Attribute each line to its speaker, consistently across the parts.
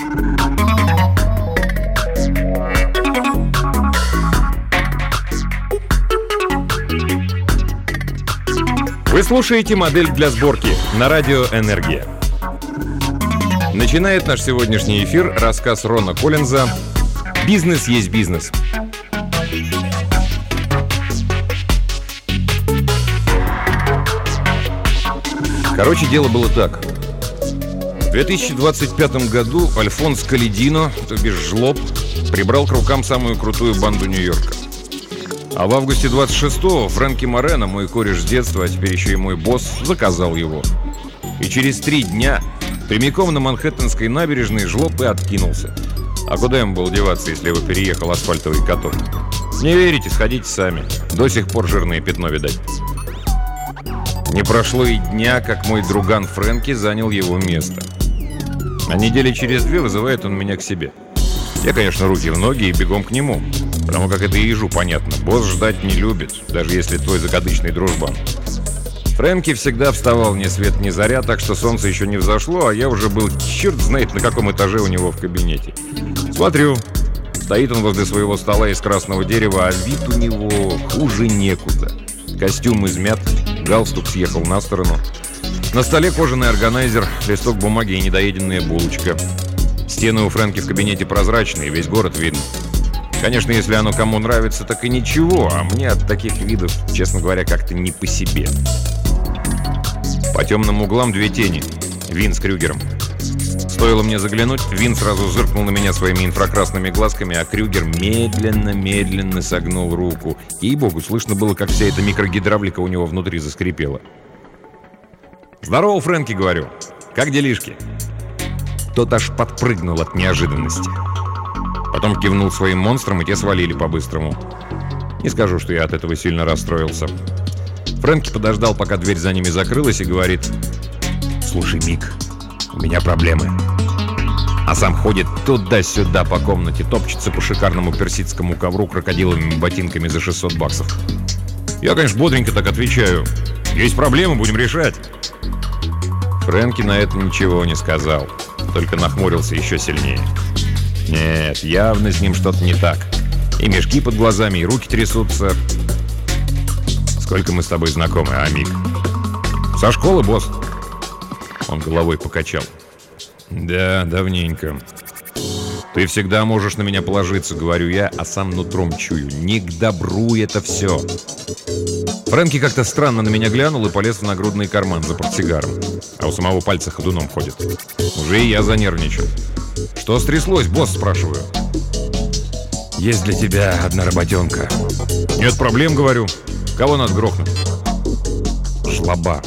Speaker 1: Вы слушаете «Модель для сборки» на радио «Энергия». Начинает наш сегодняшний эфир рассказ Рона Коллинза «Бизнес есть бизнес». Короче, дело было так. В 2025 году Альфонс Каледино, то бишь Жлоб, прибрал к рукам самую крутую банду Нью-Йорка. А в августе 26-го Фрэнки Морено, мой кореш с детства, а теперь еще и мой босс, заказал его. И через 3 дня прямиком на Манхэттенской набережной Жлоб и откинулся. А куда ему было деваться, если его переехал асфальтовый каток? Не верите, сходите сами. До сих пор жирное пятно видать. Не прошло и дня, как мой друган Фрэнки занял его место. А недели через 2 вызывает он меня к себе. Я, конечно, руки в ноги и бегом к нему. Потому как это и ежу понятно. Босс ждать не любит, даже если твой закадычный дружбан. Фрэнки всегда вставал ни свет ни заря, так что солнце еще не взошло, а я уже был черт знает на каком этаже у него в кабинете. Смотрю, стоит он возле своего стола из красного дерева, а вид у него хуже некуда. Костюм измят, галстук съехал на сторону. На столе кожаный органайзер, листок бумаги и недоеденная булочка. Стены у Фрэнки в кабинете прозрачные, весь город видно. Конечно, если оно кому нравится, так и ничего, а мне от таких видов, честно говоря, как-то не по себе. По темным углам 2 тени. Вин с Крюгером. Стоило мне заглянуть, Вин сразу зыркнул на меня своими инфракрасными глазками, а Крюгер медленно согнул руку. Ей-богу, слышно было, как вся эта микрогидравлика у него внутри заскрипела. «Здорово, Фрэнки», — говорю. «Как делишки?» Тот аж подпрыгнул от неожиданности. Потом кивнул своим монстрам, и те свалили по-быстрому. Не скажу, что я от этого сильно расстроился. Фрэнки подождал, пока дверь за ними закрылась, и говорит: «Слушай, Мик, у меня проблемы». А сам ходит туда-сюда по комнате, топчется по шикарному персидскому ковру крокодиловыми ботинками за $600. Я, конечно, бодренько так отвечаю: «Есть проблемы, будем решать». Фрэнки на это ничего не сказал, только нахмурился еще сильнее. Нет, явно с ним что-то не так. И мешки под глазами, и руки трясутся. Сколько мы с тобой знакомы, а, Мик? Со школы, босс. Он головой покачал. Да, давненько. Ты всегда можешь на меня положиться, говорю я, а сам нутром чую. Не к добру это все. Фрэнки как-то странно на меня глянул и полез в нагрудный карман за портсигаром. А у самого пальца ходуном ходит. Уже и я занервничал. «Что стряслось, босс?» – спрашиваю. «Есть для тебя одна работенка». «Нет проблем», – говорю. «Кого надо грохнуть?» «Жлоба».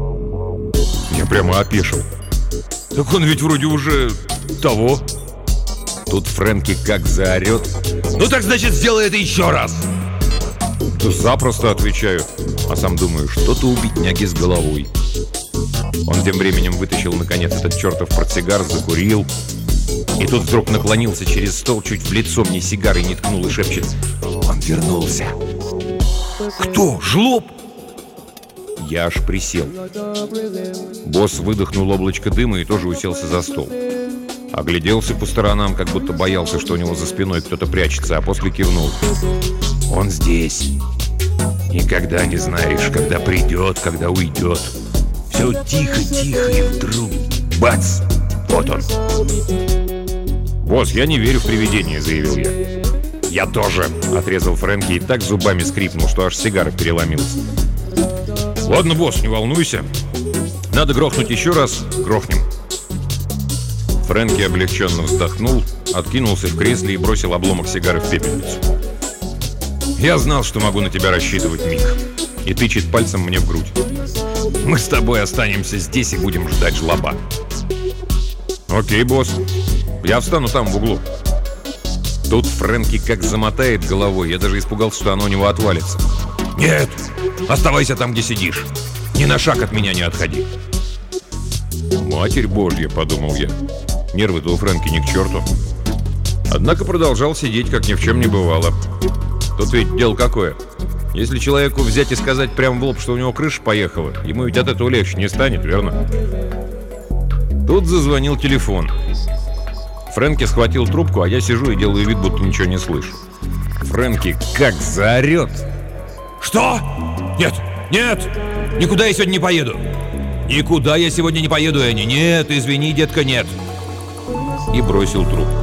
Speaker 1: Я прямо опешил. «Так он ведь вроде уже того». Тут Фрэнки как заорет: «Ну так значит, сделай это еще раз!» «Да запросто», – отвечаю. А сам думаю, что-то у бедняги с головой. Он тем временем вытащил наконец этот чертов портсигар, закурил. И тут вдруг наклонился через стол, чуть в лицо мне сигарой не ткнул и шепчет: «Он вернулся». «Кто? Жлоб?» Я аж присел. Босс выдохнул облачко дыма и тоже уселся за стол. Огляделся по сторонам, как будто боялся, что у него за спиной кто-то прячется, а после кивнул. «Он здесь. Никогда не знаешь, когда придет, когда уйдет. Все тихо-тихо, и вдруг бац! Вот он». «Босс, я не верю в привидения», — заявил я. «Я тоже», — отрезал Фрэнки и так зубами скрипнул, что аж сигара переломилась. «Ладно, босс, не волнуйся. Надо грохнуть еще раз. Грохнем». Фрэнки облегченно вздохнул, откинулся в кресле и бросил обломок сигары в пепельницу. «Я знал, что могу на тебя рассчитывать, Мик». И тычет пальцем мне в грудь. «Мы с тобой останемся здесь и будем ждать жлоба». «Окей, босс. Я встану там в углу». Тут Фрэнки как замотает головой. Я даже испугался, что оно у него отвалится. «Нет, оставайся там, где сидишь. Ни на шаг от меня не отходи». «Матерь Божья», — подумал я. Нервы-то у Фрэнки ни к черту. Однако продолжал сидеть, как ни в чем не бывало. Тут ведь дело какое. Если человеку взять и сказать прямо в лоб, что у него крыша поехала, ему ведь от этого легче не станет, верно? Тут зазвонил телефон. Фрэнки схватил трубку, а я сижу и делаю вид, будто ничего не слышу. Фрэнки как заорет.
Speaker 2: Что? Нет, нет, никуда я сегодня не поеду. Никуда я сегодня не поеду, Энни. Нет, извини, детка, нет.
Speaker 1: И бросил трубку.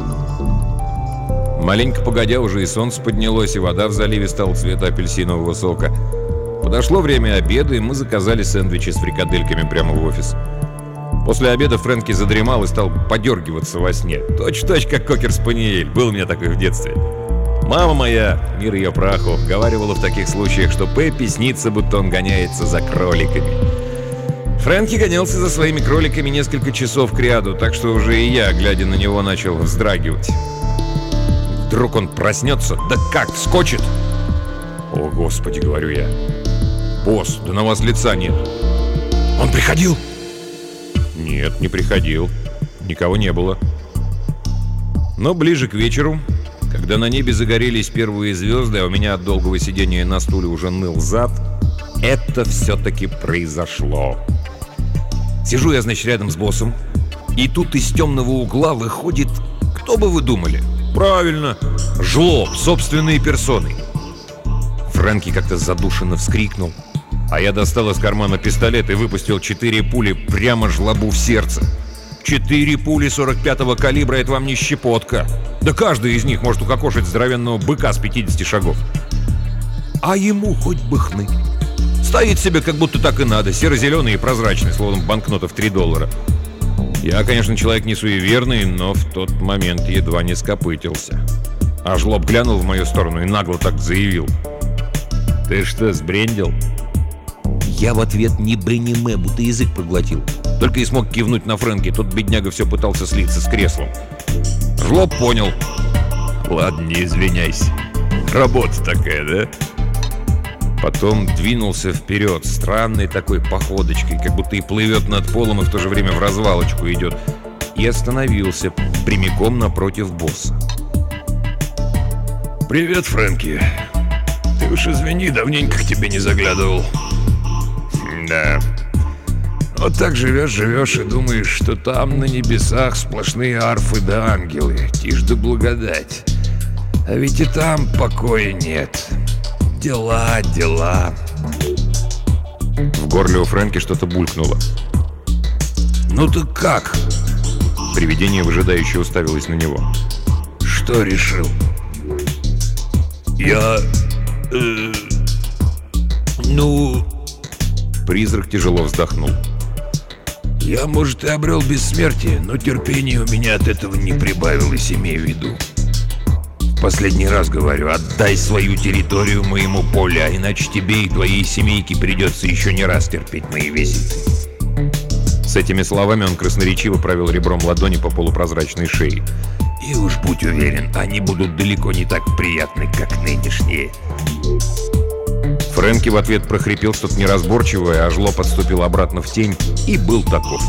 Speaker 1: Маленько погодя, уже и солнце поднялось, и вода в заливе стала цвета апельсинового сока. Подошло время обеда, и мы заказали сэндвичи с фрикадельками прямо в офис. После обеда Фрэнки задремал и стал подергиваться во сне. Точь-в-точь, как кокер-спаниель. Был у меня такой в детстве. Мама моя, мир ее праху, говаривала в таких случаях, что Пеппи снится, будто он гоняется за кроликами. Фрэнки гонялся за своими кроликами несколько часов кряду, так что уже и я, глядя на него, начал вздрагивать. Вдруг он проснется, да как, вскочит? О, Господи, говорю я. Босс, да на вас лица нет.
Speaker 2: Он приходил?
Speaker 1: Нет, не приходил. Никого не было. Но ближе к вечеру, когда на небе загорелись первые звезды, а у меня от долгого сидения на стуле уже ныл зад, это все-таки произошло. Сижу я, значит, рядом с боссом, и тут из темного угла выходит, кто бы вы думали? Правильно, жлоб собственной персоной. Фрэнки как-то задушенно вскрикнул, а я достал из кармана пистолет и выпустил 4 пули прямо жлобу в сердце. 4 пули 45-го калибра — это вам не щепотка. Да каждая из них может укокошить здоровенного быка с 50 шагов. А ему хоть бы хны. Стоит себе, как будто так и надо, серо-зеленый и прозрачный, словно банкнота в $3. Я, конечно, человек не суеверный, но в тот момент едва не скопытился. А жлоб глянул в мою сторону и нагло так заявил: «Ты что, сбрендил?» Я в ответ не брениме, будто язык проглотил. Только и смог кивнуть на Фрэнки, тот бедняга все пытался слиться с креслом. Жлоб понял. «Ладно, не извиняйся. Работа такая, да?» Потом двинулся вперед, странной такой походочкой, как будто и плывет над полом, и в то же время в развалочку идет. И остановился прямиком напротив босса.
Speaker 2: «Привет, Фрэнки. Ты уж извини, давненько к тебе не заглядывал».
Speaker 1: «Да.
Speaker 2: Вот так живешь и думаешь, что там на небесах сплошные арфы да ангелы, тишь да благодать. А ведь и там покоя нет. Дела, дела».
Speaker 1: В горле у Фрэнки что-то булькнуло.
Speaker 2: «Ну так как?»
Speaker 1: Привидение выжидающе уставилось на него.
Speaker 2: «Что решил?» «Я...
Speaker 1: Призрак тяжело вздохнул.
Speaker 2: «Я, может, и обрел бессмертие, но терпение у меня от этого не прибавилось, имею в виду. В последний раз говорю, отдай свою территорию моему полю, а иначе тебе и твоей семейке придется еще не раз терпеть мои визиты».
Speaker 1: С этими словами он красноречиво провел ребром ладони по полупрозрачной шее.
Speaker 2: «И уж будь уверен, они будут далеко не так приятны, как нынешние».
Speaker 1: Фрэнки в ответ прохрипел что-то неразборчивое, а жлоб отступил обратно в тень и был таков.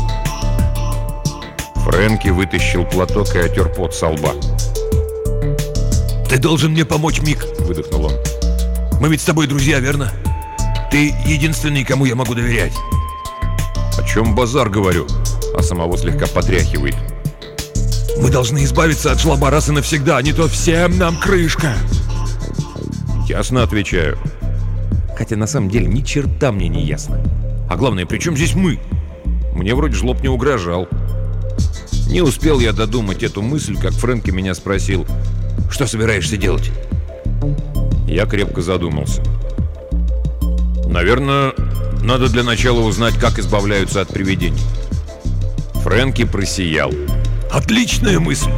Speaker 1: Фрэнки вытащил платок и отер пот со лба.
Speaker 2: «Ты должен мне помочь, Мик», — выдохнул он. «Мы ведь с тобой друзья, верно? Ты единственный, кому я могу доверять».
Speaker 1: «О чем базар, говорю?» А самого слегка потряхивает.
Speaker 2: «Мы должны избавиться от жлоба раз и навсегда, а не то всем нам крышка».
Speaker 1: «Ясно, отвечаю. Хотя на самом деле ни черта мне не ясно. А главное, при чем здесь мы? Мне вроде жлоб не угрожал». Не успел я додумать эту мысль, как Фрэнки меня спросил:
Speaker 2: «Что собираешься делать?»
Speaker 1: Я крепко задумался. «Наверное, надо для начала узнать, как избавляются от привидений». Фрэнки просиял.
Speaker 2: «Отличная мысль!»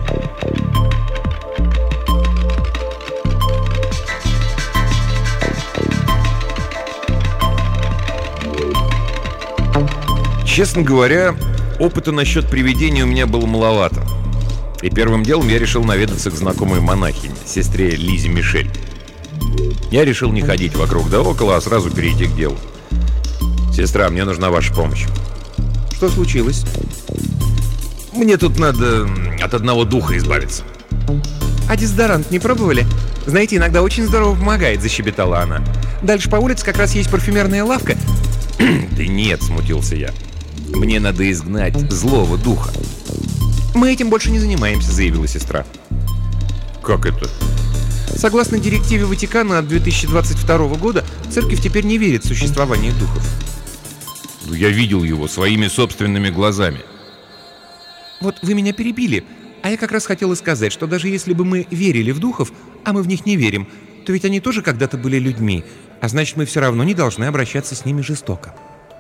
Speaker 1: Честно говоря, опыта насчет привидений у меня было маловато. И первым делом я решил наведаться к знакомой монахине, сестре Лизе Мишель. Я решил не ходить вокруг да около, а сразу перейти к делу. «Сестра, мне нужна ваша помощь». «Что случилось?» «Мне тут надо от одного духа избавиться».
Speaker 3: «А дезодорант не пробовали? Знаете, иногда очень здорово помогает», — защебетала она. «Дальше по улице как раз есть парфюмерная лавка».
Speaker 1: «Да нет», — смутился я. «Мне надо изгнать злого духа».
Speaker 3: «Мы этим больше не занимаемся», — заявила сестра.
Speaker 1: Как это?
Speaker 3: Согласно директиве Ватикана от 2022 года, церковь теперь не верит в существование духов.
Speaker 1: Ну, я видел его своими собственными глазами.
Speaker 3: Вот вы меня перебили, а я как раз хотела сказать, что даже если бы мы верили в духов, а мы в них не верим, то ведь они тоже когда-то были людьми, а значит, мы все равно не должны обращаться с ними жестоко.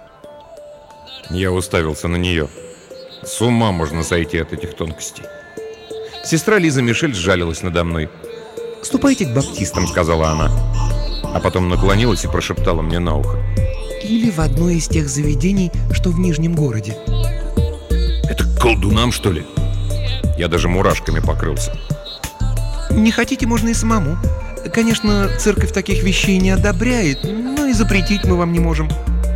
Speaker 1: Я уставился на нее. С ума можно сойти от этих тонкостей.
Speaker 3: Сестра Лиза Мишель сжалилась надо мной. «Ступайте к баптистам», — сказала она.
Speaker 1: А потом наклонилась и прошептала мне на ухо.
Speaker 3: «Или в одно из тех заведений, что в Нижнем городе».
Speaker 1: Это к колдунам, что ли? Я даже мурашками покрылся.
Speaker 3: «Не хотите, можно и самому. Конечно, церковь таких вещей не одобряет, но и запретить мы вам не можем».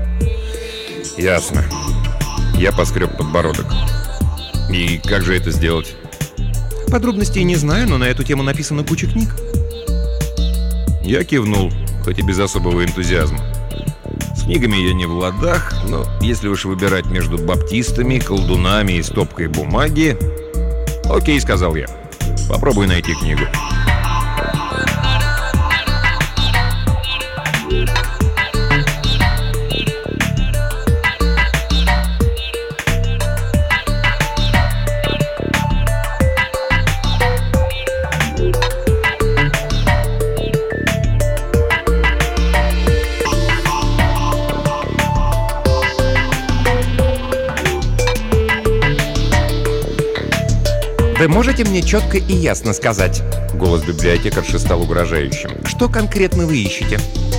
Speaker 1: Ясно. Я поскреб подбородок. И как же это сделать?
Speaker 3: Подробностей не знаю, но на эту тему написана куча книг.
Speaker 1: Я кивнул, хоть и без особого энтузиазма. С книгами я не в ладах, но если уж выбирать между баптистами, колдунами и стопкой бумаги... Окей, сказал я. Попробуй найти книгу.
Speaker 3: Вы можете мне четко и ясно сказать,
Speaker 1: Голос библиотекарши стал угрожающим.
Speaker 3: что конкретно вы ищете?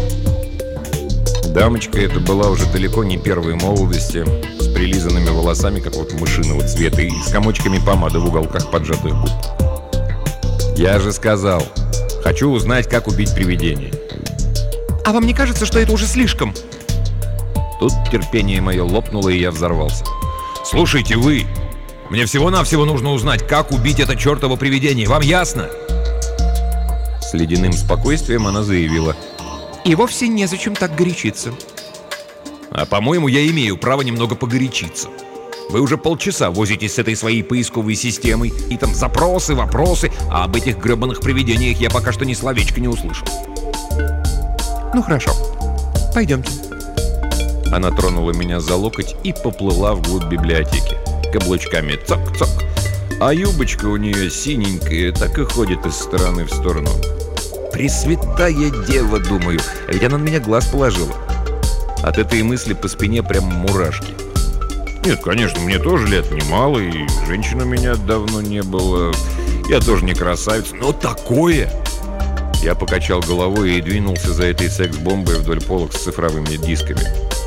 Speaker 1: Дамочка эта была уже далеко не первой молодости, с прилизанными волосами какого-то мышиного цвета и с комочками помады в уголках поджатых губ. Я же сказал, хочу узнать, как убить привидение.
Speaker 3: А вам не кажется, что это уже слишком?
Speaker 1: Тут терпение мое лопнуло, и я взорвался. Слушайте, вы! Мне всего-навсего нужно узнать, как убить это чертово привидение. Вам ясно? С ледяным спокойствием она заявила.
Speaker 3: И вовсе незачем так горячиться.
Speaker 1: А по-моему, я имею право немного погорячиться. Вы уже полчаса возитесь с этой своей поисковой системой, и там запросы, вопросы, а об этих гребаных привидениях я пока что ни словечка не услышал.
Speaker 3: Ну хорошо, пойдемте.
Speaker 1: Она тронула меня за локоть и поплыла вглубь библиотеки. Каблучками цок-цок. А юбочка у нее синенькая, так и ходит из стороны в сторону. Пресвятая дева, думаю, а ведь она на меня глаз положила. От этой мысли по спине прям мурашки. Нет, конечно, мне тоже лет немало, и женщин у меня давно не было. Я тоже не красавец, но такое... Я покачал головой и двинулся за этой секс-бомбой вдоль полок с цифровыми дисками.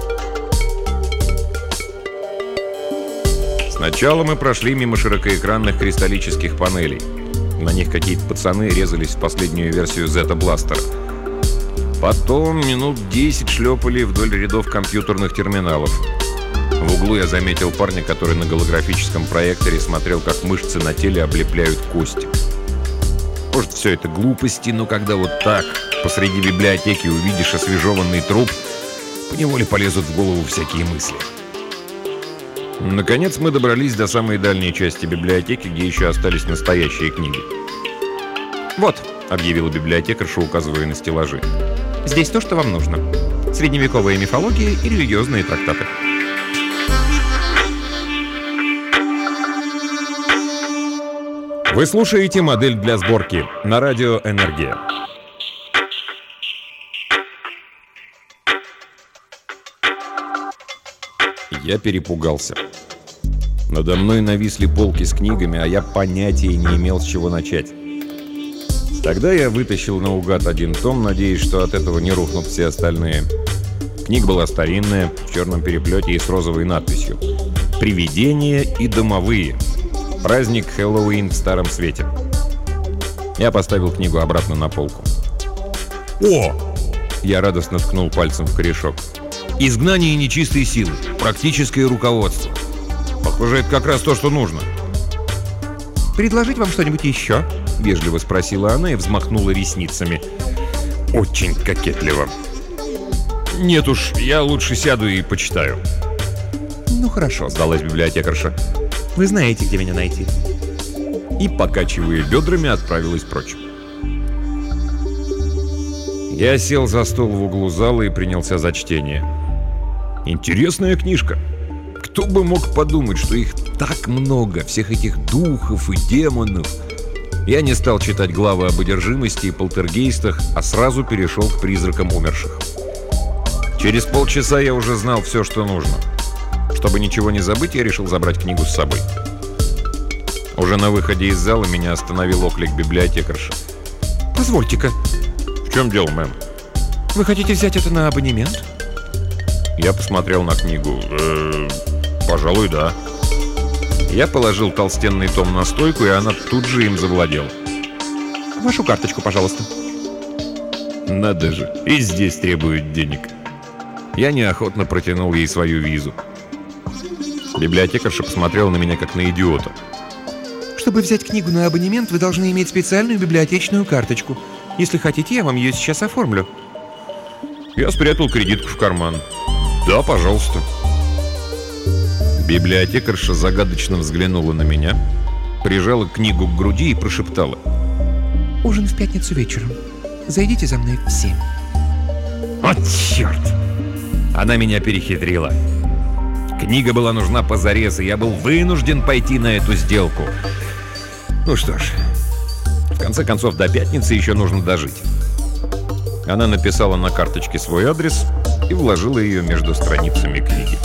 Speaker 1: Сначала мы прошли мимо широкоэкранных кристаллических панелей. На них какие-то пацаны резались в последнюю версию Zeta-бластера. Потом минут 10 шлепали вдоль рядов компьютерных терминалов. В углу я заметил парня, который на голографическом проекторе смотрел, как мышцы на теле облепляют кости. Может, все это глупости, но когда вот так посреди библиотеки увидишь освежеванный труп, поневоле полезут в голову всякие мысли. Наконец мы добрались до самой дальней части библиотеки, где еще остались настоящие книги.
Speaker 3: Вот,
Speaker 1: — объявила библиотекарша, указывая на стеллажи.
Speaker 3: здесь то, что вам нужно. Средневековая мифология и религиозные трактаты.
Speaker 1: Вы слушаете «Модель для сборки» на радио «Энергия». Я перепугался. Надо мной нависли полки с книгами, а я понятия не имел, с чего начать. Тогда я вытащил наугад один том, надеясь, что от этого не рухнут все остальные. Книга была старинная, в черном переплете и с розовой надписью «Привидения и домовые. Праздник Хэллоуин в Старом Свете». Я поставил книгу обратно на полку. «О!» Я радостно ткнул пальцем в корешок. «Изгнание нечистой силы. Практическое руководство. Похоже, это как раз то, что нужно».
Speaker 3: «Предложить вам что-нибудь еще?» — вежливо спросила она и взмахнула ресницами.
Speaker 1: Очень кокетливо. «Нет уж, я лучше сяду и почитаю».
Speaker 3: «Ну хорошо», — сдалась библиотекарша. Вы знаете, где меня найти.
Speaker 1: И, покачивая бедрами, отправилась прочь. Я сел за стол в углу зала и принялся за чтение. Интересная книжка. Кто бы мог подумать, что их так много, всех этих духов и демонов. Я не стал читать главы об одержимости и полтергейстах, а сразу перешел к призракам умерших. Через полчаса я уже знал все, что нужно. Чтобы ничего не забыть, я решил забрать книгу с собой. Уже на выходе из зала меня остановил оклик библиотекарши.
Speaker 3: Позвольте-ка.
Speaker 1: В чем дело, мэм?
Speaker 3: Вы хотите взять это на абонемент?
Speaker 1: Я посмотрел на книгу. Пожалуй, да. Я положил толстенный том на стойку, и она тут же им завладела.
Speaker 3: Вашу карточку, пожалуйста.
Speaker 1: Надо же, и здесь требуют денег. Я неохотно протянул ей свою визу. Библиотекарша посмотрела на меня, как на идиота.
Speaker 3: Чтобы взять книгу на абонемент, вы должны иметь специальную библиотечную карточку. Если хотите, я вам ее сейчас оформлю.
Speaker 1: Я спрятал кредитку в карман. Да, пожалуйста. Библиотекарша загадочно взглянула на меня, прижала книгу к груди и прошептала.
Speaker 3: Ужин в пятницу вечером. Зайдите за мной в 7.
Speaker 1: О, черт! Она меня перехитрила. Книга была нужна позарез, и я был вынужден пойти на эту сделку. Ну что ж, в конце концов, до пятницы еще нужно дожить. Она написала на карточке свой адрес и вложила ее между страницами книги.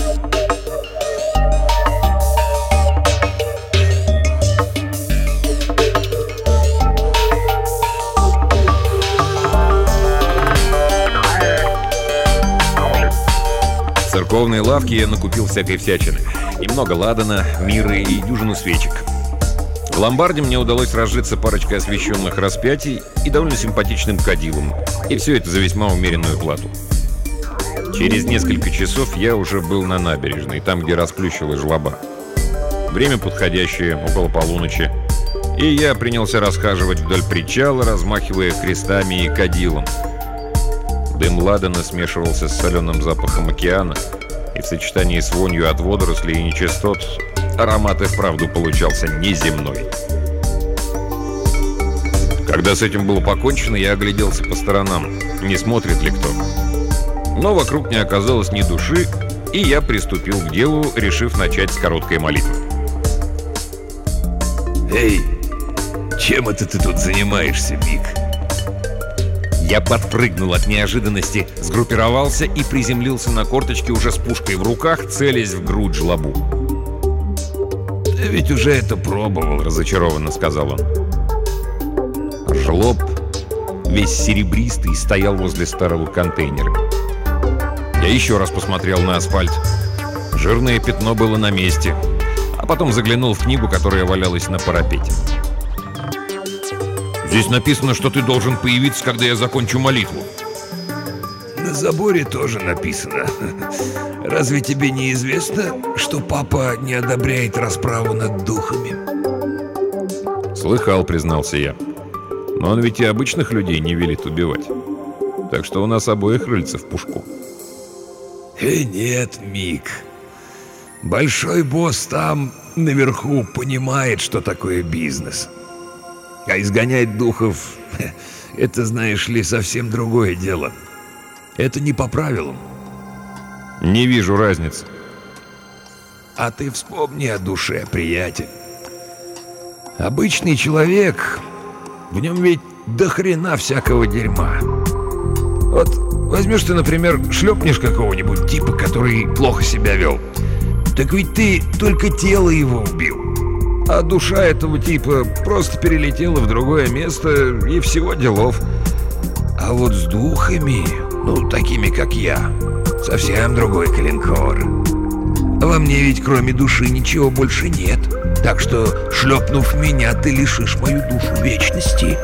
Speaker 1: В церковной лавке я накупил всякой всячины. Немного ладана, миры и дюжину свечек. В ломбарде мне удалось разжиться парочкой освещенных распятий и довольно симпатичным кадилом. И все это за весьма умеренную плату. Через несколько часов я уже был на набережной, там, где расплющилась жлоба. Время подходящее, около полуночи. И я принялся расхаживать вдоль причала, размахивая крестами и кадилом. Дым ладана смешивался с соленым запахом океана, и в сочетании с вонью от водорослей и нечистот аромат и вправду получался неземной. Когда с этим было покончено, я огляделся по сторонам, не смотрит ли кто. Но вокруг не оказалось ни души, и я приступил к делу, решив начать с короткой молитвы.
Speaker 2: «Эй, чем это ты тут занимаешься, Мик?»
Speaker 1: Я подпрыгнул от неожиданности, сгруппировался и приземлился на корточки уже с пушкой в руках, целясь в грудь жлобу.
Speaker 2: «Ты ведь уже это пробовал», —
Speaker 1: разочарованно сказал он. Жлоб, весь серебристый, стоял возле старого контейнера. Я еще раз посмотрел на асфальт. Жирное пятно было на месте. А потом заглянул в книгу, которая валялась на парапете. «Здесь написано, что ты должен появиться, когда я закончу молитву».
Speaker 2: На заборе тоже написано. Разве тебе не известно, что папа не одобряет расправу над духами?
Speaker 1: Слыхал, признался я. Но он ведь и обычных людей не велит убивать. Так что у нас обоих рыльца в пушку.
Speaker 2: Нет, Мик. Большой босс там наверху понимает, что такое бизнес. А изгонять духов — это, знаешь ли, совсем другое дело. Это не по правилам.
Speaker 1: Не вижу разницы.
Speaker 2: А ты вспомни о душе, приятель. Обычный человек, в нем ведь до хрена всякого дерьма. Вот возьмешь ты, например, шлепнешь какого-нибудь типа, который плохо себя вел. Так ведь ты только тело его убил. А душа этого типа просто перелетела в другое место, и всего делов. А вот с духами, ну, такими как я, совсем другой калинкор. Во мне ведь кроме души ничего больше нет. Так что, шлепнув меня, ты лишишь мою душу вечности.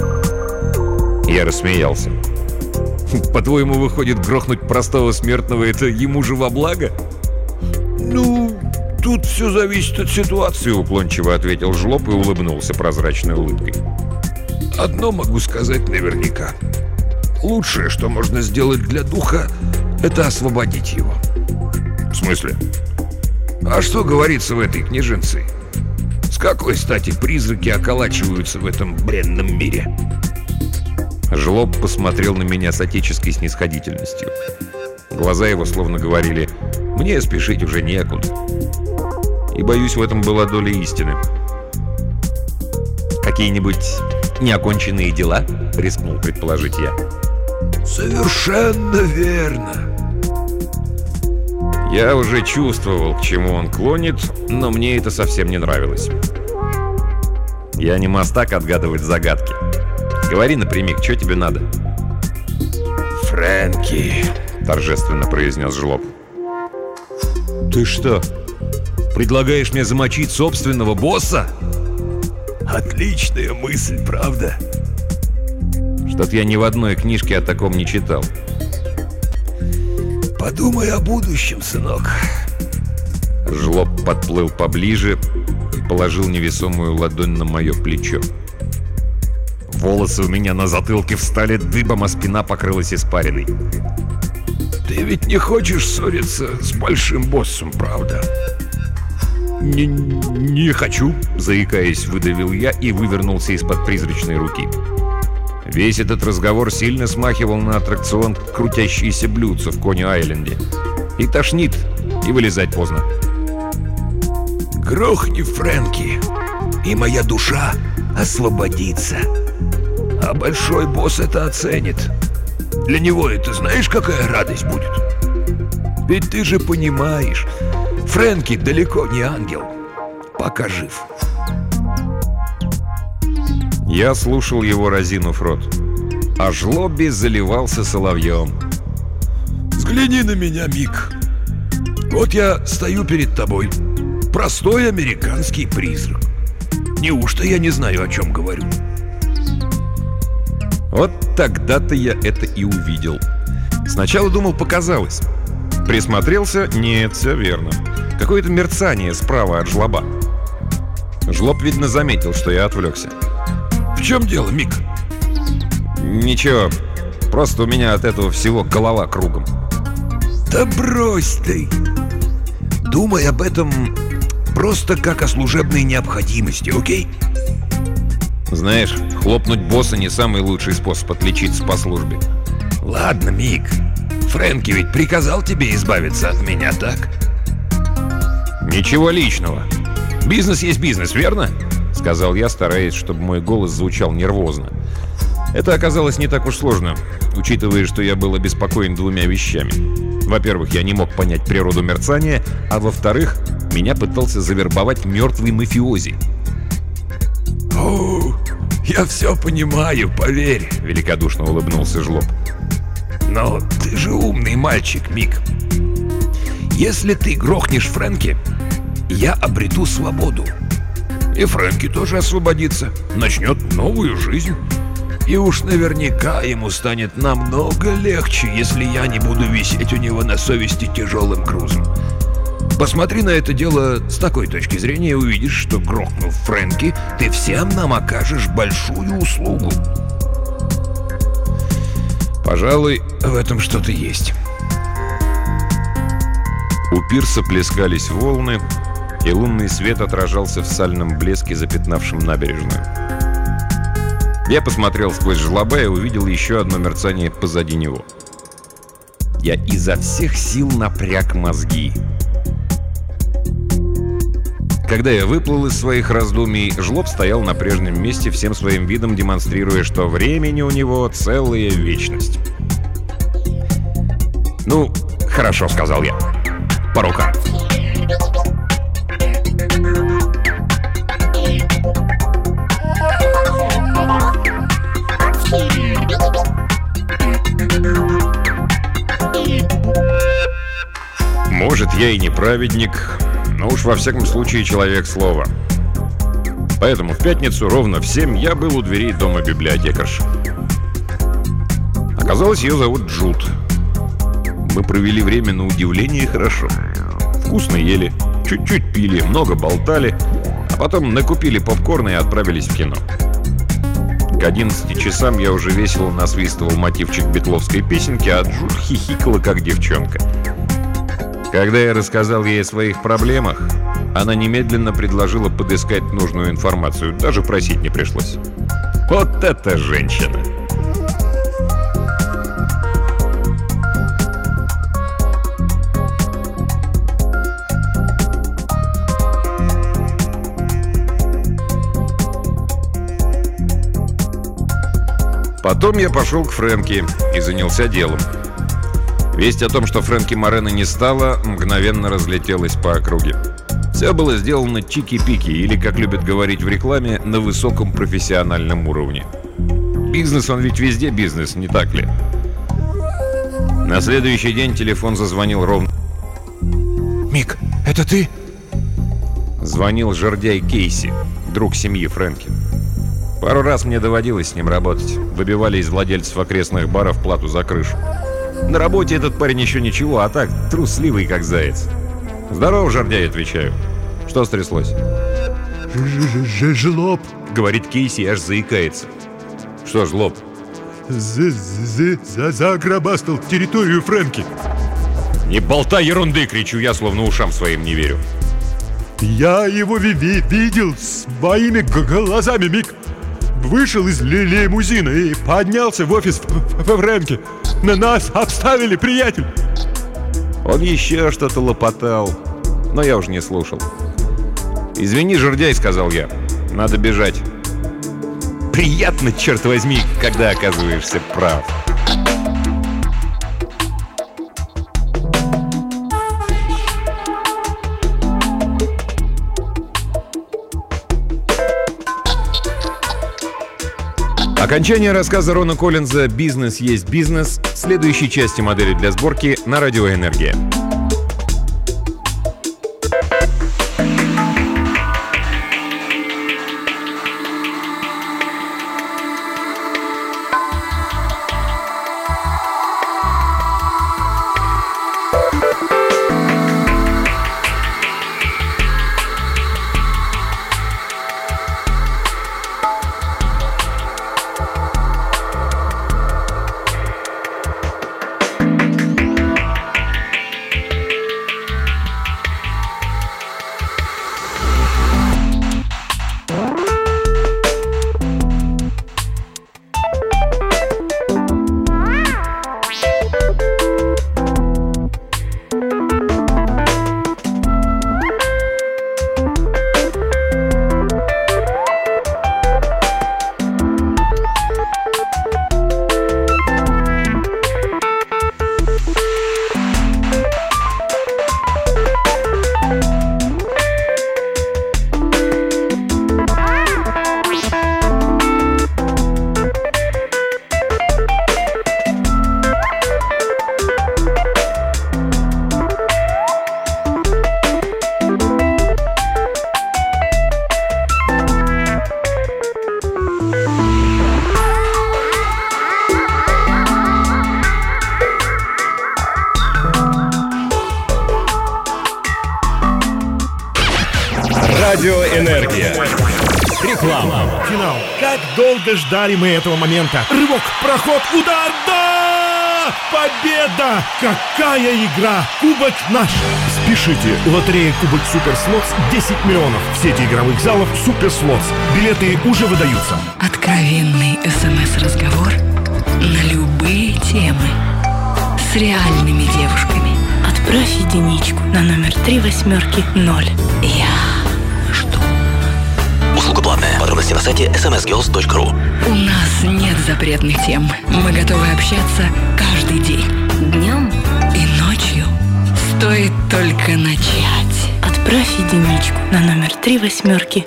Speaker 1: Я рассмеялся. По-твоему, выходит, грохнуть простого смертного — это ему же во благо?
Speaker 2: Ну, тут все зависит от ситуации,
Speaker 1: уклончиво ответил жлоб и улыбнулся прозрачной улыбкой.
Speaker 2: Одно могу сказать наверняка. Лучшее, что можно сделать для духа, это освободить его.
Speaker 1: В смысле?
Speaker 2: А что говорится в этой книженце? С какой стати призраки околачиваются в этом бренном мире?
Speaker 1: Жлоб посмотрел на меня с отеческой снисходительностью. Глаза его словно говорили: «Мне спешить уже некуда». И, боюсь, в этом была доля истины. «Какие-нибудь неоконченные дела?» — рискнул предположить я.
Speaker 2: Совершенно верно.
Speaker 1: Я уже чувствовал, к чему он клонит, но мне это совсем не нравилось. Я не мастак отгадывать загадки. Говори напрямик, что тебе надо?
Speaker 2: «Фрэнки»,
Speaker 1: — торжественно произнес Жлоб.
Speaker 2: ты что, предлагаешь мне замочить собственного босса? Отличная мысль, правда?
Speaker 1: Что-то я ни в одной книжке о таком не читал.
Speaker 2: Подумай о будущем, сынок.
Speaker 1: Жлоб подплыл поближе и положил невесомую ладонь на мое плечо. Волосы у меня на затылке встали дыбом, а спина покрылась испариной.
Speaker 2: Ты ведь не хочешь ссориться с большим боссом, правда?
Speaker 1: Не хочу, заикаясь, выдавил я и вывернулся из-под призрачной руки. Весь этот разговор сильно смахивал на аттракцион «Крутящиеся блюдца» в Кони-Айленде. И тошнит, и вылезать поздно.
Speaker 2: Грохни Фрэнки, и моя душа освободится. А большой босс это оценит. Для него это знаешь, какая радость будет? Ведь ты же понимаешь, Фрэнки далеко не ангел, пока жив.
Speaker 1: Я слушал его, разинув рот, а Жлоби заливался соловьем.
Speaker 2: Взгляни на меня, Мик. Вот я стою перед тобой, простой американский призрак. Неужто я не знаю, о чем говорю?
Speaker 1: Вот тогда-то я это и увидел. Сначала думал, показалось. Присмотрелся, нет, все верно. Какое-то мерцание справа от Жлоба. Жлоб, видно, заметил, что я отвлекся.
Speaker 2: В чем дело, Мик?
Speaker 1: Ничего, просто у меня от этого всего голова кругом.
Speaker 2: Да брось ты! Думай об этом просто как о служебной необходимости, окей?
Speaker 1: Знаешь, хлопнуть босса не самый лучший способ отличиться по службе.
Speaker 2: Ладно, Мик, Фрэнки ведь приказал тебе избавиться от меня, так?
Speaker 1: Ничего личного. Бизнес есть бизнес, верно? Сказал я, стараясь, чтобы мой голос звучал нервозно. Это оказалось не так уж сложно, учитывая, что я был обеспокоен двумя вещами. Во-первых, я не мог понять природу мерцания, а во-вторых, меня пытался завербовать мертвый мафиози.
Speaker 2: «О, я все понимаю, поверь», —
Speaker 1: великодушно улыбнулся Жлоб.
Speaker 2: «Но ты же умный мальчик, Мик. Если ты грохнешь Фрэнки, я обрету свободу. И Фрэнки тоже освободится, начнет новую жизнь. И уж наверняка ему станет намного легче, если я не буду висеть у него на совести тяжелым грузом. Посмотри на это дело с такой точки зрения и увидишь, что, грохнув Фрэнки, ты всем нам окажешь большую услугу».
Speaker 1: Пожалуй,
Speaker 2: в этом что-то есть.
Speaker 1: У пирса плескались волны, и лунный свет отражался в сальном блеске, запятнавшем набережную. Я посмотрел сквозь Жлоба и увидел еще одно мерцание позади него. Я изо всех сил напряг мозги. Когда я выплыл из своих раздумий, Жлоб стоял на прежнем месте, всем своим видом демонстрируя, что времени у него целая вечность. «Ну, хорошо», — сказал я. «По рукам». Может, я и не праведник, но уж во всяком случае человек слова. Поэтому в пятницу ровно в 7 я был у дверей дома библиотекарши. Оказалось, ее зовут Джуд. Мы провели время на удивление хорошо. Вкусно ели, чуть-чуть пили, много болтали, а потом накупили попкорна и отправились в кино. К 11 часам я уже весело насвистывал мотивчик битловской песенки, а Джуд хихикала, как девчонка. Когда я рассказал ей о своих проблемах, она немедленно предложила подыскать нужную информацию. Даже просить не пришлось. Вот это женщина! Потом я пошел к Фрэнки и занялся делом. Весть о том, что Фрэнки Морено не стало, мгновенно разлетелась по округе. Все было сделано чики-пики, или, как любят говорить в рекламе, на высоком профессиональном уровне. Бизнес, он ведь везде бизнес, не так ли? На следующий день телефон зазвонил ровно.
Speaker 2: «Мик, это ты?»
Speaker 1: Звонил жердяй Кейси, друг семьи Фрэнки. Пару раз мне доводилось с ним работать. Выбивали из владельцев окрестных баров плату за крышу. На работе этот парень еще ничего, а так трусливый, как заяц. «Здорово, жердяй», отвечаю. «Что стряслось?»
Speaker 2: «Жлоб»,
Speaker 1: — говорит Кейси и аж заикается. «Что жлоб?»
Speaker 2: «Заграбастал территорию Фрэнки».
Speaker 1: «Не болтай ерунды!» — кричу я, словно ушам своим не верю.
Speaker 2: «Я его видел своими глазами, Мик. Вышел из лимузина и поднялся в офис Фрэнки. На нас обставили, приятель!»
Speaker 1: Он еще что-то лопотал, но я уже не слушал. «Извини, жердяй», — сказал я. «Надо бежать». Приятно, черт возьми, когда оказываешься прав. Окончание рассказа Рона Коллинза «Бизнес есть бизнес» в следующей части модели для сборки на Радио Энергия.
Speaker 4: Радиоэнергия. Реклама.
Speaker 5: Финал. Как долго ждали мы этого момента. Рывок, проход, удар, да! Победа! Какая игра! Кубок наш! Спешите! Лотерея Кубок Супер Слотс 10 миллионов. В сети игровых залов Супер Слотс. Билеты уже выдаются.
Speaker 6: Откровенный СМС-разговор на любые темы с реальными девушками. Отправь единичку на номер 380. Я жду.
Speaker 7: Услуга платная. Подробности на сайте smsgirls.ru.
Speaker 6: У нас нет запретных тем. Мы готовы общаться каждый день. Днем и ночью. Стоит только начать. Отправь единичку на номер 380.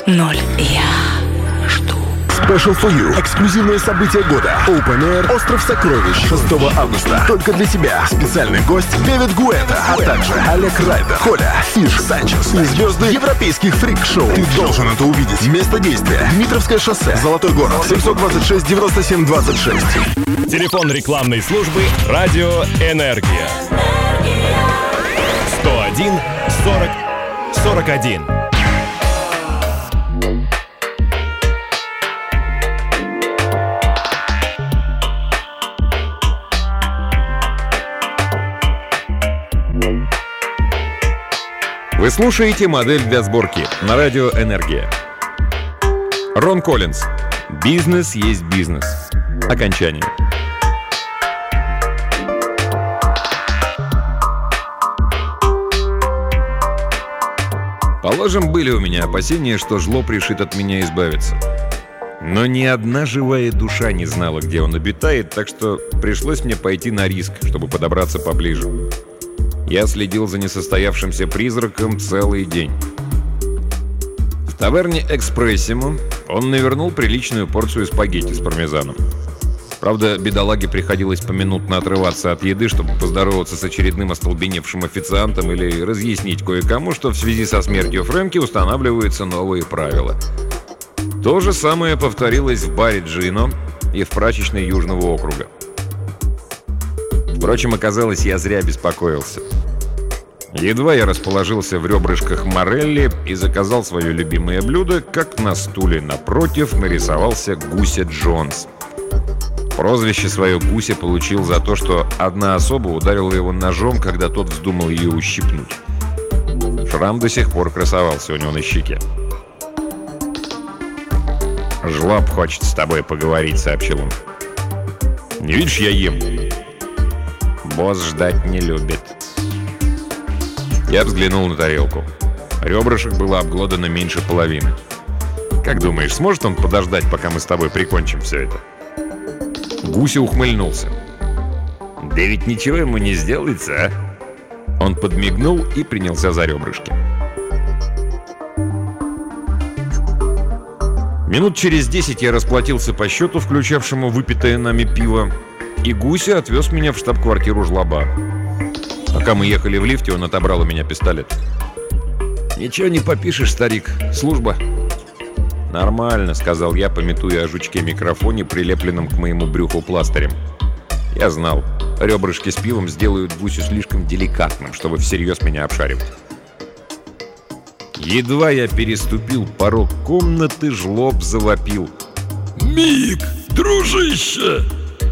Speaker 6: Я жду.
Speaker 8: Special for You. Эксклюзивное событие года. Open Air. Остров Сокровищ. 6 августа. Только для тебя. Специальный гость Дэвид Гуэтта. А также Олег Райдер, Коля, Фиш, Санчес и звезды европейских фрик-шоу. Ты должен это увидеть. Место действия. Дмитровское шоссе. Золотой город. 726 97 26.
Speaker 4: Телефон рекламной службы «Радио Энергия». 101 40 41.
Speaker 1: Вы слушаете «Модель для сборки» на радио «Энергия». Рон Коллинз. Бизнес есть бизнес. Окончание. Положим, были у меня опасения, что жлоб решит от меня избавиться. Но ни одна живая душа не знала, где он обитает, так что пришлось мне пойти на риск, чтобы подобраться поближе. Я следил за несостоявшимся призраком целый день. В таверне «Экспрессимо» он навернул приличную порцию спагетти с пармезаном. Правда, бедолаге приходилось поминутно отрываться от еды, чтобы поздороваться с очередным остолбеневшим официантом или разъяснить кое-кому, что в связи со смертью Фрэнки устанавливаются новые правила. То же самое повторилось в баре «Джино» и в прачечной Южного округа. Впрочем, оказалось, я зря беспокоился. Едва я расположился в ребрышках морелли и заказал свое любимое блюдо, как на стуле напротив нарисовался Гуся Джонс. Прозвище свое Гуся получил за то, что одна особа ударила его ножом, когда тот вздумал ее ущипнуть. Шрам до сих пор красовался у него на щеке. «Жлоб хочет с тобой поговорить», — сообщил он. «Не видишь, я ем». «Босс ждать не любит». Я взглянул на тарелку. Ребрышек было обглодано меньше половины. «Как думаешь, сможет он подождать, пока мы с тобой прикончим все это?» Гуся ухмыльнулся. «Да ведь ничего ему не сделается, а?» Он подмигнул и принялся за ребрышки. Минут через 10 я расплатился по счету, включавшему выпитое нами пиво, и Гуся отвез меня в штаб-квартиру жлоба. Пока мы ехали в лифте, он отобрал у меня пистолет. «Ничего не попишешь, старик. Служба». «Нормально», — сказал я, памятуя о жучке-микрофоне, прилепленном к моему брюху пластырем. Я знал, ребрышки с пивом сделают Гусю слишком деликатным, чтобы всерьез меня обшаривать. Едва я переступил порог комнаты, жлоб завопил.
Speaker 2: «Мик, дружище!»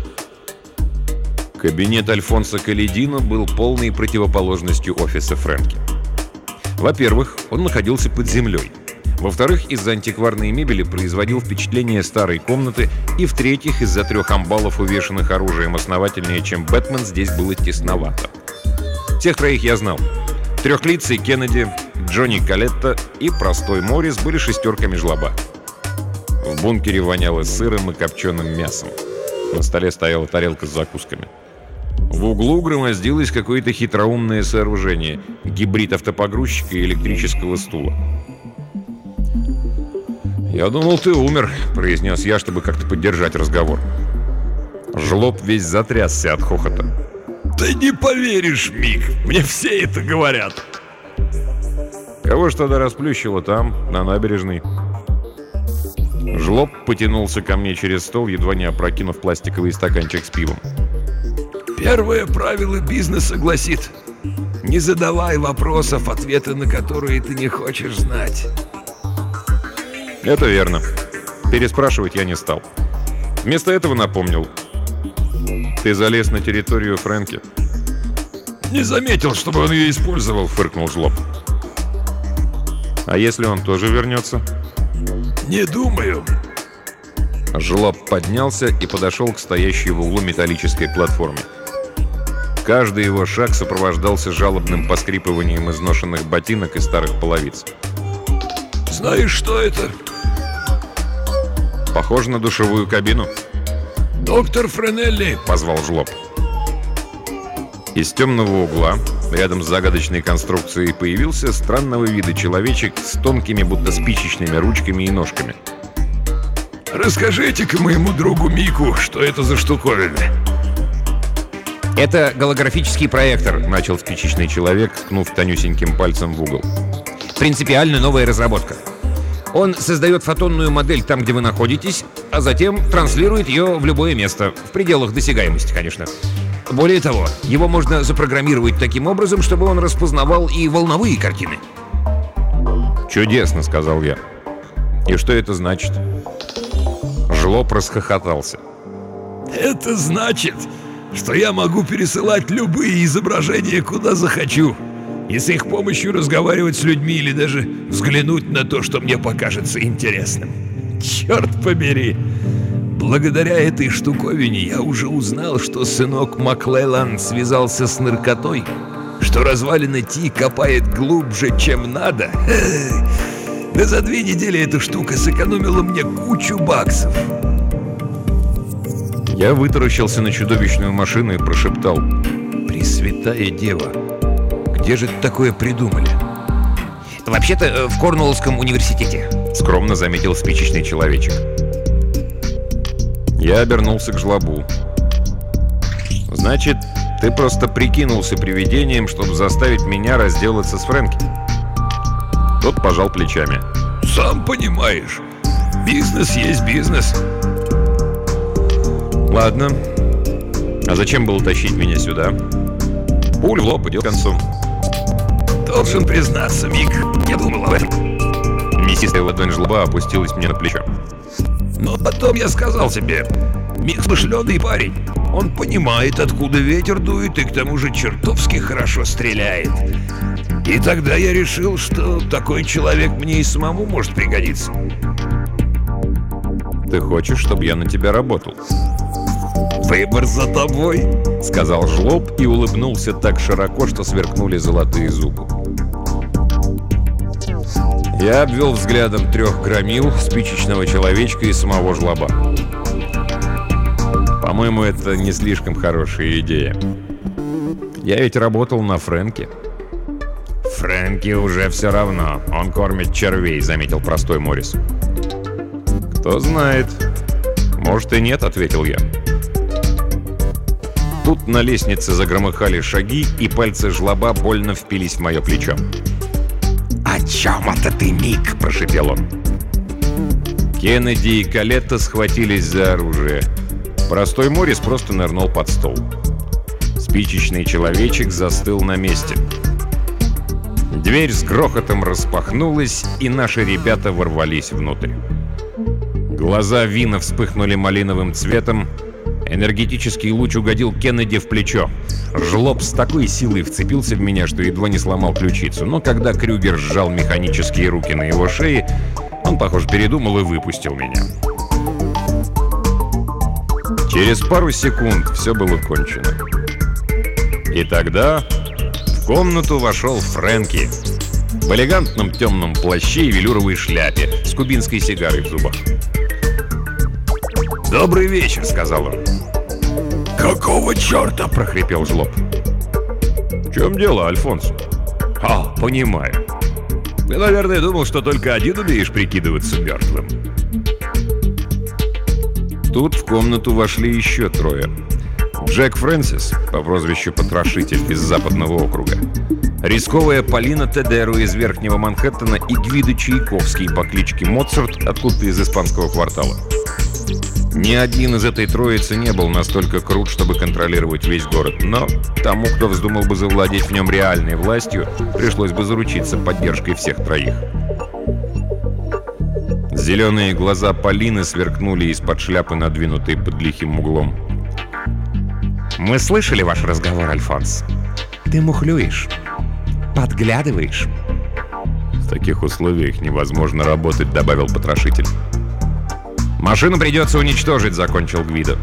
Speaker 1: Кабинет Альфонсо Каледино был полной противоположностью офиса Фрэнки. Во-первых, он находился под землей. Во-вторых, из-за антикварной мебели производил впечатление старой комнаты. И в-третьих, из-за 3 амбалов, увешанных оружием основательнее, чем Бэтмен, здесь было тесновато. Всех троих я знал. Трехлицый Кеннеди, Джонни Калетто и простой Моррис были шестерками жлоба. В бункере воняло сыром и копченым мясом. На столе стояла тарелка с закусками. В углу громоздилось какое-то хитроумное сооружение — гибрид автопогрузчика и электрического стула. «Я думал, ты умер», — произнес я, чтобы как-то поддержать разговор. Жлоб весь затрясся от хохота.
Speaker 2: «Ты не поверишь, Мик, мне все это говорят».
Speaker 1: «Кого ж тогда расплющило там, на набережной?» Жлоб потянулся ко мне через стол, едва не опрокинув пластиковый стаканчик с пивом.
Speaker 2: «Первое правило бизнеса гласит: не задавай вопросов, ответы на которые ты не хочешь знать».
Speaker 1: «Это верно. Переспрашивать я не стал. Вместо этого напомнил. Ты залез на территорию Фрэнки?»
Speaker 2: «Не заметил, чтобы он ее использовал», — фыркнул жлоб.
Speaker 1: «А если он тоже вернется?»
Speaker 2: «Не думаю».
Speaker 1: Жлоб поднялся и подошел к стоящей в углу металлической платформе. Каждый его шаг сопровождался жалобным поскрипыванием изношенных ботинок и старых половиц.
Speaker 2: «Знаешь, что это?»
Speaker 1: «Похоже на душевую кабину».
Speaker 2: «Доктор Френелли», —
Speaker 1: позвал жлоб. Из темного угла, рядом с загадочной конструкцией, появился странного вида человечек с тонкими, будто спичечными ручками и ножками.
Speaker 2: «Расскажите-ка моему другу Мику, что это за штуковина».
Speaker 3: «Это голографический проектор», —
Speaker 1: начал спичечный человек, ткнув тонюсеньким пальцем в угол.
Speaker 3: «Принципиально новая разработка. Он создает фотонную модель там, где вы находитесь, а затем транслирует ее в любое место, в пределах досягаемости, конечно. Более того, его можно запрограммировать таким образом, чтобы он распознавал и волновые картины».
Speaker 1: «Чудесно», — сказал я. «И что это значит?» Жлоб расхохотался.
Speaker 2: «Это значит, что я могу пересылать любые изображения, куда захочу. и с их помощью разговаривать с людьми или даже взглянуть на то, что мне покажется интересным. Черт побери! Благодаря этой штуковине я уже узнал, что сынок Маклеллан связался с наркотой, что развалина Ти копает глубже, чем надо. Да за 2 недели эта штука сэкономила мне кучу баксов.
Speaker 1: Я вытаращился на чудовищную машину и прошептал: «Пресвятая Дева, где же такое придумали?»
Speaker 3: «Вообще-то в Корнуоллском университете», — скромно заметил спичечный человечек.
Speaker 1: Я обернулся к жлобу. «Значит, ты просто прикинулся привидением, чтобы заставить меня разделаться с Фрэнки?» Тот пожал плечами.
Speaker 2: Сам понимаешь, бизнес есть бизнес.
Speaker 1: Ладно. А зачем было тащить меня сюда? Пуль в лоб, и дело к концу.
Speaker 2: Должен признаться, Мик, я думал об этом.
Speaker 1: Мясистая ладонь жлоба опустилась мне на плечо.
Speaker 2: Но потом я сказал себе: Мик смышленый парень. Он понимает, откуда ветер дует, и к тому же чертовски хорошо стреляет. И тогда я решил, что такой человек мне и самому может пригодиться.
Speaker 1: Ты хочешь, чтобы я на тебя работал?
Speaker 2: Выбор за тобой,
Speaker 1: сказал жлоб и улыбнулся так широко, что сверкнули золотые зубы. Я обвел взглядом 3 громил, спичечного человечка и самого жлоба. По-моему, это не слишком хорошая идея. Я ведь работал на Фрэнке. Фрэнки уже все равно. Он кормит червей, заметил простой Моррис. Кто знает. Может и нет, ответил я. Тут на лестнице загромыхали шаги, и пальцы жлоба больно впились в мое плечо.
Speaker 2: «О чем это ты, Мик?» – прошепел он.
Speaker 1: Кеннеди и Калетта схватились за оружие. Простой Моррис просто нырнул под стол. Спичечный человечек застыл на месте. Дверь с грохотом распахнулась, и наши ребята ворвались внутрь. Глаза Вина вспыхнули малиновым цветом. Энергетический луч угодил Кеннеди в плечо. Жлоб с такой силой вцепился в меня, что едва не сломал ключицу. Но когда Крюгер сжал механические руки на его шее, он, похоже, передумал и выпустил меня. Через пару секунд все было кончено. И тогда в комнату вошел Фрэнки в элегантном темном плаще и велюровой шляпе с кубинской сигарой в зубах.
Speaker 2: «Добрый вечер», — сказал он. «Какого черта?» — прохрипел жлоб.
Speaker 1: «В чем дело, Альфонс?»
Speaker 2: Понимаю. Ты, наверное, думал, что только один умеешь прикидываться мертвым».
Speaker 1: Тут в комнату вошли еще 3. Джек Фрэнсис, по прозвищу Потрошитель, из Западного округа, рисковая Полина Тедеру из Верхнего Манхэттена и Гвидо Чайковский по кличке Моцарт, откуда-то из испанского квартала. Ни один из этой троицы не был настолько крут, чтобы контролировать весь город, но тому, кто вздумал бы завладеть в нем реальной властью, пришлось бы заручиться поддержкой всех 3. Зеленые глаза Полины сверкнули из-под шляпы, надвинутой под лихим углом.
Speaker 3: «Мы слышали ваш разговор, Альфонс. Ты мухлюешь, подглядываешь».
Speaker 1: «В таких условиях невозможно работать», — добавил Потрошитель. «Машину придется уничтожить», — закончил Гвидо.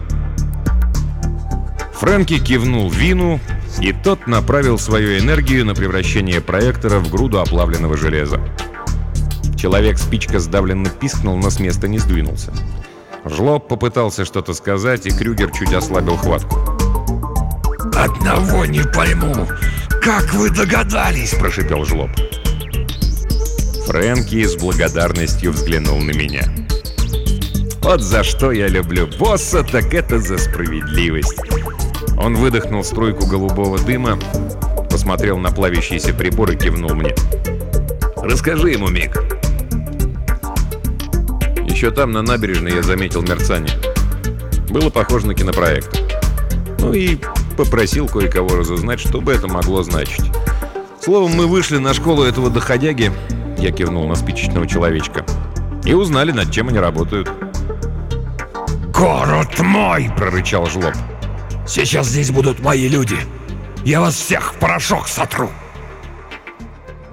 Speaker 1: Фрэнки кивнул Вину, и тот направил свою энергию на превращение проектора в груду оплавленного железа. Человек-спичка сдавленно пискнул, но с места не сдвинулся. Жлоб попытался что-то сказать, и Крюгер чуть ослабил хватку.
Speaker 2: «Одного не пойму. Как вы догадались?» – прошипел жлоб.
Speaker 1: Фрэнки с благодарностью взглянул на меня. Вот за что я люблю босса, так это за справедливость. Он выдохнул струйку голубого дыма, посмотрел на плавящийся прибор и кивнул мне.
Speaker 2: «Расскажи ему, Мик».
Speaker 1: Еще там, на набережной, я заметил мерцание. Было похоже на кинопроект. Ну и попросил кое-кого разузнать, что бы это могло значить. Словом, мы вышли на школу этого доходяги, я кивнул на спичечного человечка, и узнали, над чем они работают.
Speaker 2: «Город мой!» – прорычал жлоб. «Сейчас здесь будут мои люди. Я вас всех в порошок сотру!»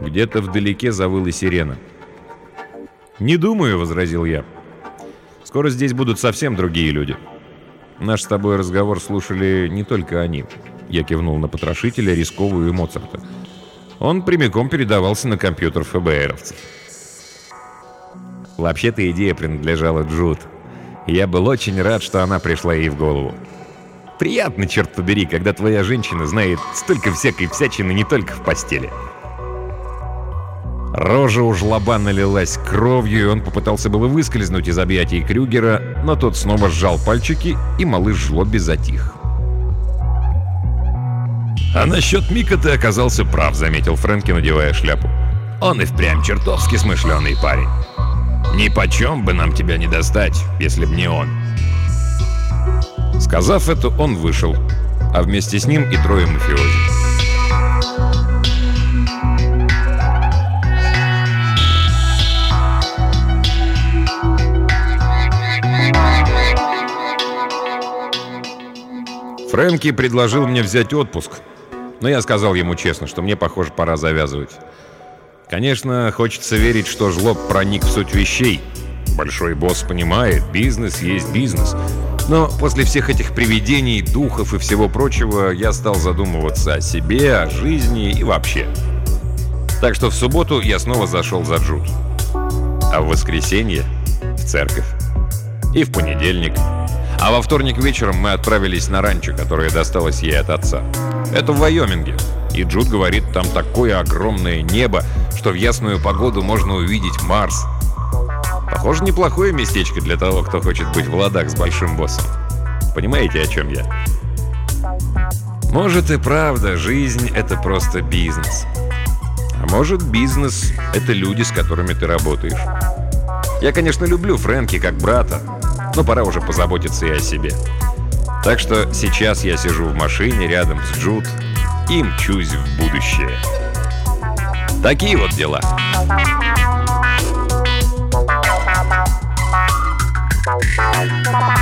Speaker 1: Где-то вдалеке завыла сирена. «Не думаю», — возразил я. «Скоро здесь будут совсем другие люди. Наш с тобой разговор слушали не только они». Я кивнул на потрошителя, Рисковую и Моцарта. Он прямиком передавался на компьютер ФБРовцев. Вообще-то идея принадлежала Джуд. Я был очень рад, что она пришла ей в голову. Приятно, черт побери, когда твоя женщина знает столько всякой всячины не только в постели. Рожа у жлоба налилась кровью, и он попытался было выскользнуть из объятий Крюгера, но тот снова сжал пальчики, и малыш жлобби затих. «А насчет Мика ты оказался прав», — заметил Фрэнки, надевая шляпу. «Он и впрямь чертовски смышленый парень. Нипочем бы нам тебя не достать, если б не он». Сказав это, он вышел, а вместе с ним и трое мафиози. Фрэнки предложил мне взять отпуск, но я сказал ему честно, что мне, похоже, пора завязывать. Конечно, хочется верить, что жлоб проник в суть вещей. Большой босс понимает, бизнес есть бизнес. Но после всех этих привидений, духов и всего прочего, я стал задумываться о себе, о жизни и вообще. Так что в субботу я снова зашел за Джуд. А в воскресенье — в церковь. И в понедельник. А во вторник вечером мы отправились на ранчо, которое досталось ей от отца. Это в Вайоминге. И Джуд говорит, там такое огромное небо, что в ясную погоду можно увидеть Марс. Похоже, неплохое местечко для того, кто хочет быть в ладах с большим боссом. Понимаете, о чем я? Может и правда, жизнь — это просто бизнес. А может, бизнес — это люди, с которыми ты работаешь. Я, конечно, люблю Фрэнки как брата, но пора уже позаботиться и о себе. Так что сейчас я сижу в машине рядом с Джуд и мчусь в будущее. Такие вот дела.
Speaker 9: Bye.